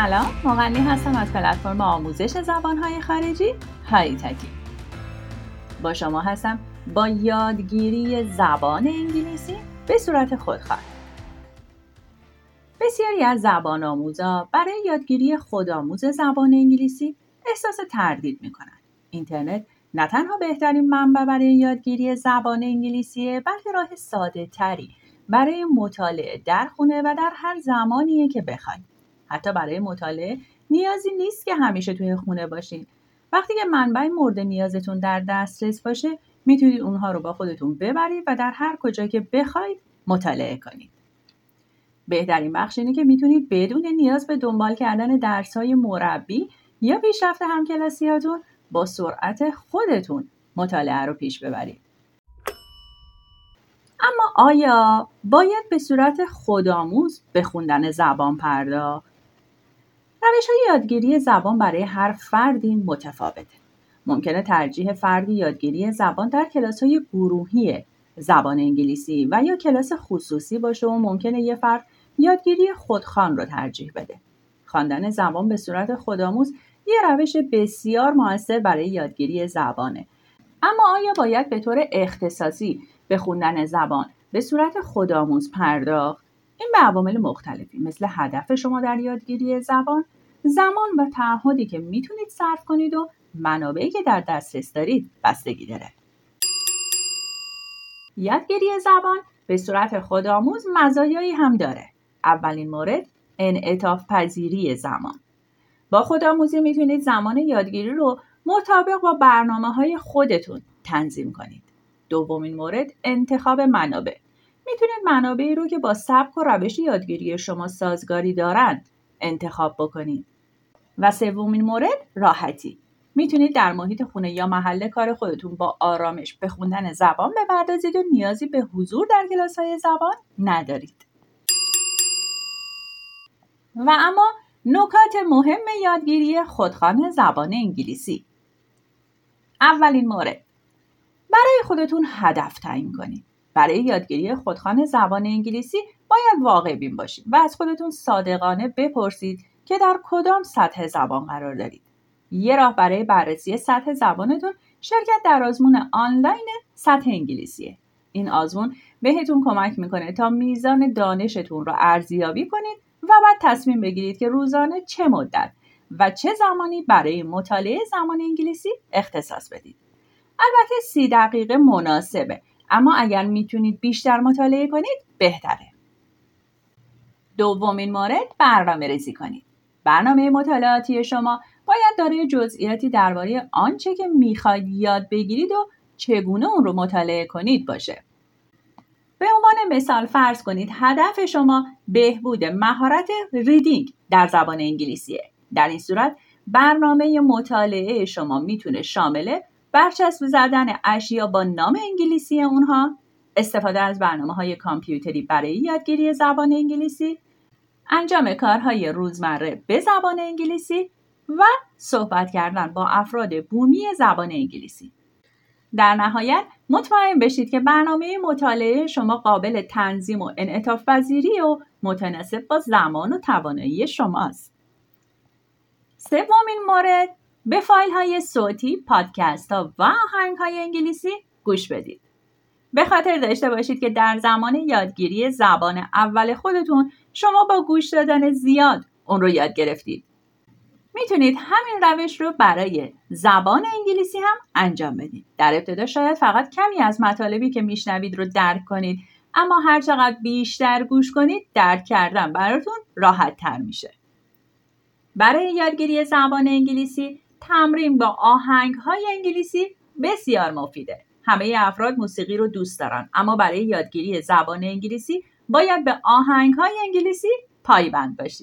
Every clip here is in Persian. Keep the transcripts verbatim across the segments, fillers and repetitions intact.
سلام، مغنی هستم از پلتفرم آموزش زبانهای خارجی های تکی. با شما هستم با یادگیری زبان انگلیسی به صورت خودکار. بسیاری از زبان آموزا برای یادگیری خودآموز زبان انگلیسی احساس تردید میکنن. اینترنت نه تنها بهترین منبع برای یادگیری زبان انگلیسیه، بلکه راه ساده تری برای مطالعه در خونه و در هر زمانیه که بخواید. حتی برای مطالعه نیازی نیست که همیشه توی خونه باشین. وقتی که منبع مورد نیازتون در دسترس باشه، میتونید اونها رو با خودتون ببرید و در هر کجا که بخواید مطالعه کنید. بهترین بخش اینه که میتونید بدون نیاز به دنبال کردن درس‌های مربی یا پیشرفت همکلاسیاتون با سرعت خودتون مطالعه رو پیش ببرید. اما آیا باید به صورت خودآموز به خوندن زبان پرداخت؟ روش‌های یادگیری زبان برای هر فردی متفاوته. ممکنه ترجیح فردی یادگیری زبان در کلاس‌های گروهی زبان انگلیسی و یا کلاس خصوصی باشه و ممکنه یه فرد یادگیری خودخوان رو ترجیح بده. خواندن زبان به صورت خودآموز یه روش بسیار مؤثر برای یادگیری زبانه. اما آیا باید به طور اختصاصی به خوندن زبان به صورت خودآموز پرداخت؟ این به عوامل مختلفی مثل هدف شما در یادگیری زبان، زمان و تعهدی که میتونید صرف کنید و منابعی که در دسترس دارید بستگی داره. یادگیری زبان به صورت خودآموز مزایایی هم داره. اولین مورد، انعطاف پذیری زمان. با خودآموزی میتونید زمان یادگیری رو مطابق با برنامه‌های خودتون تنظیم کنید. دومین مورد، انتخاب منابع. میتونید منابعی رو که با سبک و روش یادگیری شما سازگاری دارند انتخاب بکنید. و سومین مورد، راحتی. میتونید در محیط خونه یا محل کار خودتون با آرامش به خوندن زبان بپردازید و نیازی به حضور در کلاس‌های زبان ندارید. و اما نکات مهم یادگیری خودخوان زبان انگلیسی. اولین مورد، برای خودتون هدف تعیین کنید. برای یادگیری خودخوان زبان انگلیسی باید واقع بین باشید و از خودتون صادقانه بپرسید که در کدام سطح زبان قرار دارید. یه راه برای بررسی سطح زبانتون شرکت در آزمون آنلاین سطح انگلیسیه. این آزمون بهتون کمک میکنه تا میزان دانشتون رو ارزیابی کنید و بعد تصمیم بگیرید که روزانه چه مدت و چه زمانی برای مطالعه زبان انگلیسی اختصاص بدید. البته سی دقیقه مناسبه، اما اگر میتونید بیشتر مطالعه کنید بهتره. دومین مورد، برنامه ریزی کنید. برنامه مطالعاتی شما باید دارای جزئیاتی درباره آنچه که میخواید یاد بگیرید و چگونه اون رو مطالعه کنید باشه. به عنوان مثال فرض کنید هدف شما بهبود مهارت ریدینگ در زبان انگلیسیه. در این صورت برنامه مطالعه شما میتونه شامل برچسب زدن اشیا با نام انگلیسی اونها، استفاده از برنامه‌های کامپیوتری برای یادگیری زبان انگلیسی، انجام کارهای روزمره به زبان انگلیسی و صحبت کردن با افراد بومی زبان انگلیسی. در نهایت مطمئن بشید که برنامه مطالعه شما قابل تنظیم و انعطاف پذیری و متناسب با زمان و توانایی شماست. سومین مورد، به فایل های صوتی، پادکست ها و آهنگ های انگلیسی گوش بدید. به خاطر داشته باشید که در زمان یادگیری زبان اول خودتون شما با گوش دادن زیاد اون رو یاد گرفتید. میتونید همین روش رو برای زبان انگلیسی هم انجام بدید. در ابتدا شاید فقط کمی از مطالبی که میشنوید رو درک کنید، اما هر چقدر بیشتر گوش کنید درک کردن براتون راحت تر میشه. برای یادگیری زبان انگلیسی تمرین با آهنگ‌های انگلیسی بسیار مفیده. همه افراد موسیقی رو دوست دارن، اما برای یادگیری زبان انگلیسی باید به آهنگ‌های انگلیسی پایبند باشید.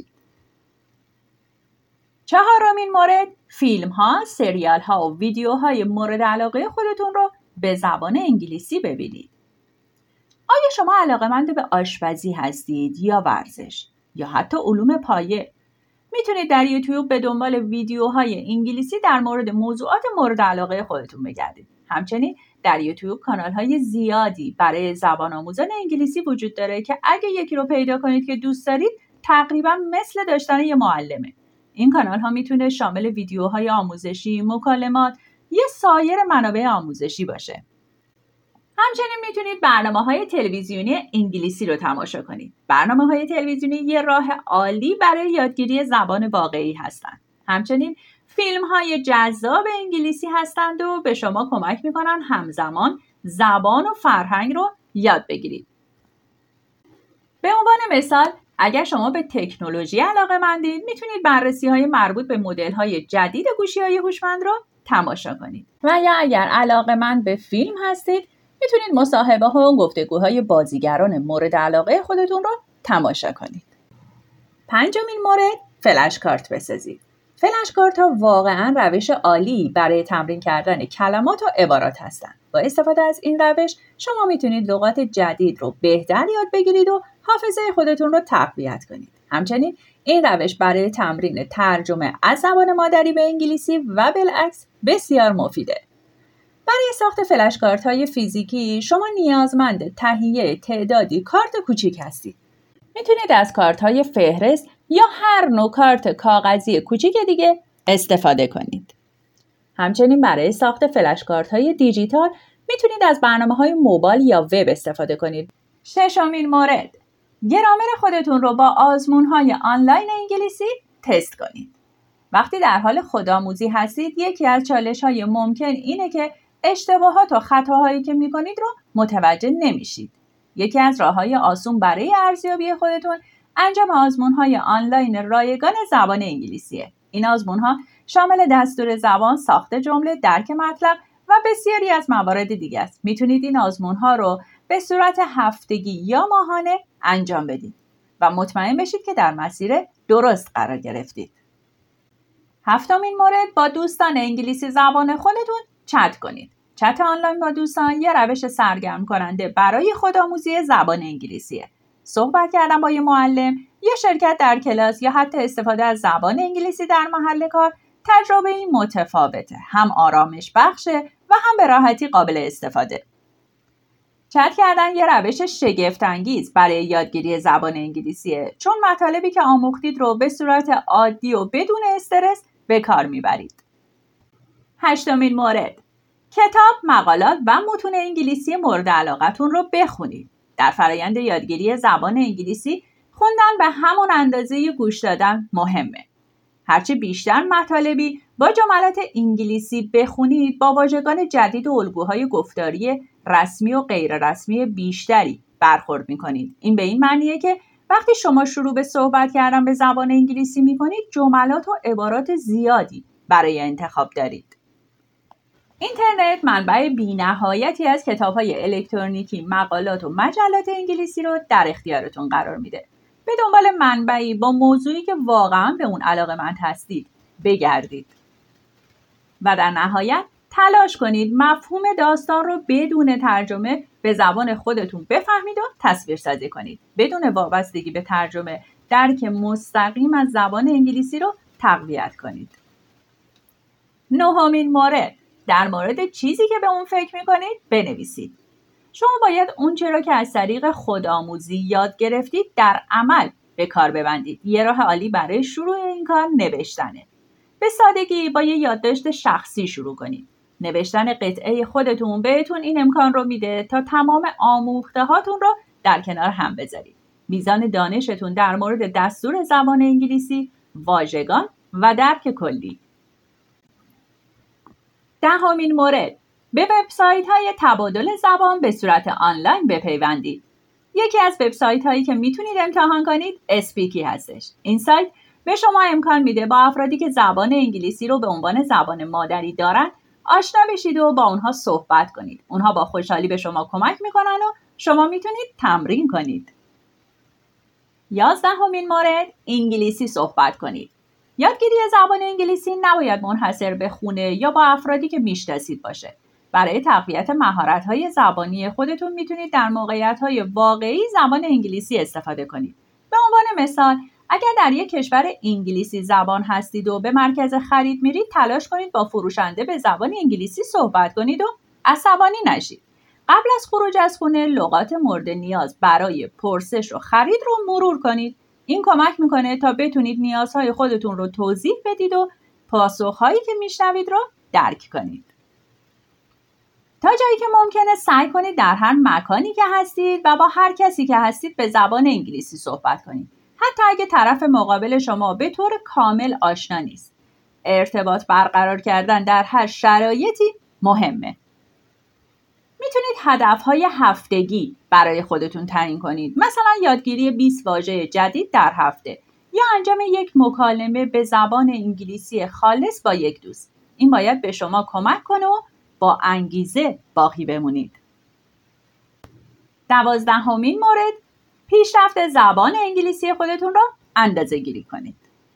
چهارمین مورد، فیلم‌ها، سریال‌ها و ویدیوهای مورد علاقه خودتون رو به زبان انگلیسی ببینید. آیا شما علاقه‌مند به آشپزی هستید یا ورزش یا حتی علوم پایه؟ میتونید در یوتیوب به دنبال ویدیوهای انگلیسی در مورد موضوعات مورد علاقه خودتون بگردید. همچنین در یوتیوب کانال‌های زیادی برای زبان آموزان انگلیسی وجود داره که اگه یکی رو پیدا کنید که دوست دارید تقریبا مثل داشتن یه معلمه. این کانال ها میتونه شامل ویدیوهای آموزشی، مکالمات یا سایر منابع آموزشی باشه. همچنین میتونید برنامه‌های تلویزیونی انگلیسی رو تماشا کنید. برنامه‌های تلویزیونی یه راه عالی برای یادگیری زبان واقعی هستند. همچنین فیلم‌های جذاب انگلیسی هستند و به شما کمک می‌کنن همزمان زبان و فرهنگ رو یاد بگیرید. به عنوان مثال، اگر شما به تکنولوژی علاقه‌مندید، میتونید بررسی‌های مربوط به مدل‌های جدید گوشی‌های هوشمند رو تماشا کنید. و یا اگر علاقه‌مند به فیلم هستید، میتونید مصاحبه‌ها و گفتگوهای بازیگران مورد علاقه خودتون رو تماشا کنید. پنجمین مورد، فلش کارت بسازید. فلش کارت ها واقعاً روش عالی برای تمرین کردن کلمات و عبارات هستند. با استفاده از این روش شما میتونید لغات جدید رو بهتر یاد بگیرید و حافظه خودتون رو تقویت کنید. همچنین این روش برای تمرین ترجمه از زبان مادری به انگلیسی و بالعکس بسیار مفیده. برای ساخت فلش کارت های فیزیکی شما نیازمند تهیه تعدادی کارت کوچیک هستید. میتونید از کارت های فهرست یا هر نوع کارت کاغذی کوچیک دیگه استفاده کنید. همچنین برای ساخت فلش کارت های دیجیتال میتونید از برنامه‌های موبایل یا وب استفاده کنید. ششمین مورد، گرامر خودتون رو با آزمون‌های آنلاین انگلیسی تست کنید. وقتی در حال خودآموزی هستید، یکی از چالش‌های ممکن اینه که اشتباهات و خطاهایی که می‌کنید رو متوجه نمی‌شید. یکی از راه‌های آسون برای ارزیابی خودتون انجام آزمون‌های آنلاین رایگان زبان انگلیسیه. این آزمون‌ها شامل دستور زبان، ساخت جمله، درک مطلب و بسیاری از موارد دیگه است. میتونید این آزمون‌ها رو به صورت هفتگی یا ماهانه انجام بدید و مطمئن بشید که در مسیر درست قرار گرفتید. هفتمین مورد، با دوستان انگلیسی زبان خودتون چت کنید. چت آنلاین با دوستان یه روش سرگرم کننده برای خودآموزی زبان انگلیسیه. صحبت کردن با یه معلم، یا شرکت در کلاس یا حتی استفاده از زبان انگلیسی در محل کار تجربه این متفاوته. هم آرامش بخشه و هم به راحتی قابل استفاده. چت کردن یه روش شگفت انگیز برای یادگیری زبان انگلیسیه، چون مطالبی که آموختید رو به صورت عادی و بدون استرس به کار میبرید. هشتمین مورد، کتاب، مقالات و متون انگلیسی مورد علاقتون رو بخونید. در فرایند یادگیری زبان انگلیسی خوندن به همون اندازه گوش دادن مهمه. هرچه بیشتر مطالبی با جملات انگلیسی بخونید، با واژگان جدید و الگوهای گفتاری رسمی و غیر رسمی بیشتری برخورد میکنید. این به این معنیه که وقتی شما شروع به صحبت کردن به زبان انگلیسی میکنید، جملات و عبارات زیادی برای انتخاب دارید. اینترنت منبع بی‌نهایتی از کتاب‌های الکترونیکی، مقالات و مجلات انگلیسی رو در اختیارتون قرار میده. به دنبال منبعی با موضوعی که واقعا به اون علاقه‌مند هستید بگردید و در نهایت تلاش کنید مفهوم داستان رو بدون ترجمه به زبان خودتون بفهمید و تصویرسازی کنید. بدون وابستگی به ترجمه، درک مستقیم از زبان انگلیسی رو تقویت کنید. نهمین مورد، در مورد چیزی که به اون فکر میکنید بنویسید. شما باید اون چرا که از طریق خودآموزی یاد گرفتید در عمل به کار ببندید. یه راه عالی برای شروع این کار نوشتنه. به سادگی با یه یادداشت شخصی شروع کنید. نوشتن قطعه خودتون بهتون این امکان رو میده تا تمام آموخته هاتون رو در کنار هم بذارید. میزان دانشتون در مورد دستور زبان انگلیسی، واژگان و درک کلی. دهمین مورد، به وبسایت‌های تبادل زبان به صورت آنلاین بپیوندید. یکی از وبسایت‌هایی که میتونید امتحان کنید اسپیکی هستش. این سایت به شما امکان میده با افرادی که زبان انگلیسی رو به عنوان زبان مادری دارن آشنا بشید و با اونها صحبت کنید. اونها با خوشحالی به شما کمک میکنن و شما میتونید تمرین کنید. یازدهمین مورد، انگلیسی صحبت کنید. یادگیری زبان انگلیسی نباید منحصر به خونه یا با افرادی که میشناسید باشه. برای تقویت مهارت‌های زبانی خودتون میتونید در موقعیت‌های واقعی زبان انگلیسی استفاده کنید. به عنوان مثال، اگر در یک کشور انگلیسی زبان هستید و به مرکز خرید میرید، تلاش کنید با فروشنده به زبان انگلیسی صحبت کنید و عصبانی نشید. قبل از خروج از خونه لغات مورد نیاز برای پرسش و خرید رو مرور کنید. این کمک میکنه تا بتونید نیازهای خودتون رو توضیح بدید و پاسخهایی که میشنوید رو درک کنید. تا جایی که ممکنه سعی کنید در هر مکانی که هستید و با هر کسی که هستید به زبان انگلیسی صحبت کنید. حتی اگه طرف مقابل شما به طور کامل آشنا نیست. ارتباط برقرار کردن در هر شرایطی مهمه. میتونید هدفهای هفتگی برای خودتون تعیین کنید. مثلا یادگیری بیست واژه جدید در هفته یا انجام یک مکالمه به زبان انگلیسی خالص با یک دوست. این باید به شما کمک کنه و با انگیزه باقی بمونید. دوازدهمین مورد، پیشرفت زبان انگلیسی خودتون را اندازه‌گیری کنید.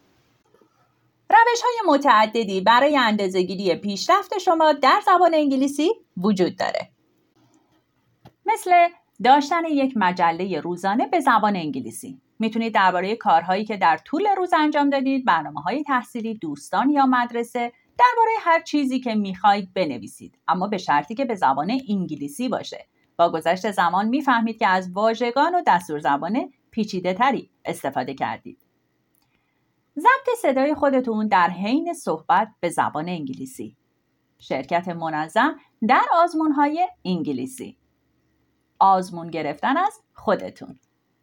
روش‌های متعددی برای اندازه‌گیری پیشرفت شما در زبان انگلیسی وجود داره. مثل داشتن یک مجله روزانه به زبان انگلیسی. میتونید درباره کارهایی که در طول روز انجام دادید، برنامه‌های تحصیلی، دوستان یا مدرسه، درباره هر چیزی که میخواید بنویسید، اما به شرطی که به زبان انگلیسی باشه. با گذشت زمان میفهمید که از واژگان و دستور زبان پیچیده تری استفاده کردید. ضبط صدای خودتون در حین صحبت به زبان انگلیسی. شرکت منظم در آزمون‌های انگلیسی. آزمون گرفتن از خودتون.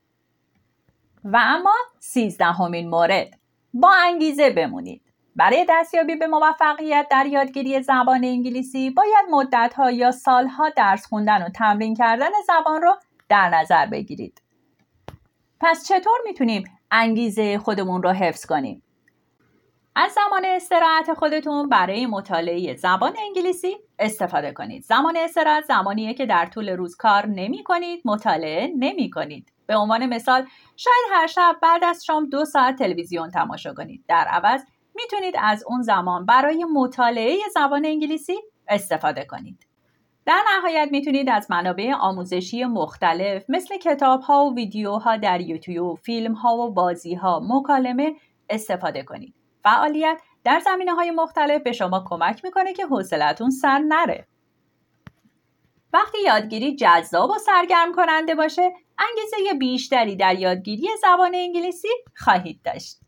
و اما سیزدهمین مورد، با انگیزه بمونید. برای دستیابی به موفقیت در یادگیری زبان انگلیسی باید مدت‌ها یا سال‌ها درس خوندن و تمرین کردن زبان رو در نظر بگیرید. پس چطور میتونیم انگیزه خودمون رو حفظ کنیم؟ از زمان استراحت خودتون برای مطالعه زبان انگلیسی استفاده کنید. زمان استراحت زمانیه که در طول روز کار نمی کنید، مطالعه نمی کنید. به عنوان مثال شاید هر شب بعد از شام دو ساعت تلویزیون تماشا کنید. در عوض میتونید از اون زمان برای مطالعه زبان انگلیسی استفاده کنید. در نهایت میتونید از منابع آموزشی مختلف مثل کتاب‌ها و ویدیوها در یوتیوب، فیلم‌ها و بازی‌ها، مکالمه استفاده کنید. فعالیت در زمینه‌های مختلف به شما کمک میکنه که حوصله‌تون سر نره. وقتی یادگیری جذاب و سرگرم کننده باشه، انگیزه بیشتری در یادگیری زبان انگلیسی خواهید داشت.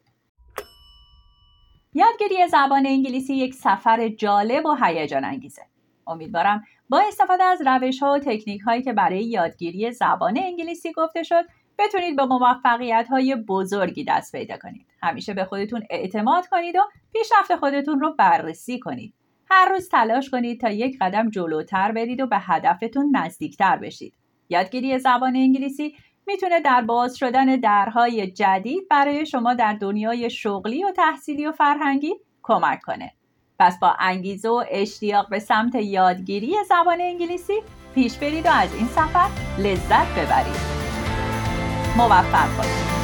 یادگیری زبان انگلیسی یک سفر جالب و هیجان انگیزه. امیدوارم با استفاده از روش‌ها و تکنیک‌هایی که برای یادگیری زبان انگلیسی گفته شد، بتونید به موفقیت‌های بزرگی دست پیدا کنید. همیشه به خودتون اعتماد کنید و پیشرفت خودتون رو بررسی کنید. هر روز تلاش کنید تا یک قدم جلوتر برید و به هدفتون نزدیکتر بشید. یادگیری زبان انگلیسی میتونه در باز شدن درهای جدید برای شما در دنیای شغلی و تحصیلی و فرهنگی کمک کنه. پس با انگیزه و اشتیاق به سمت یادگیری زبان انگلیسی پیش برید و از این سفر لذت ببرید. موفق باشید.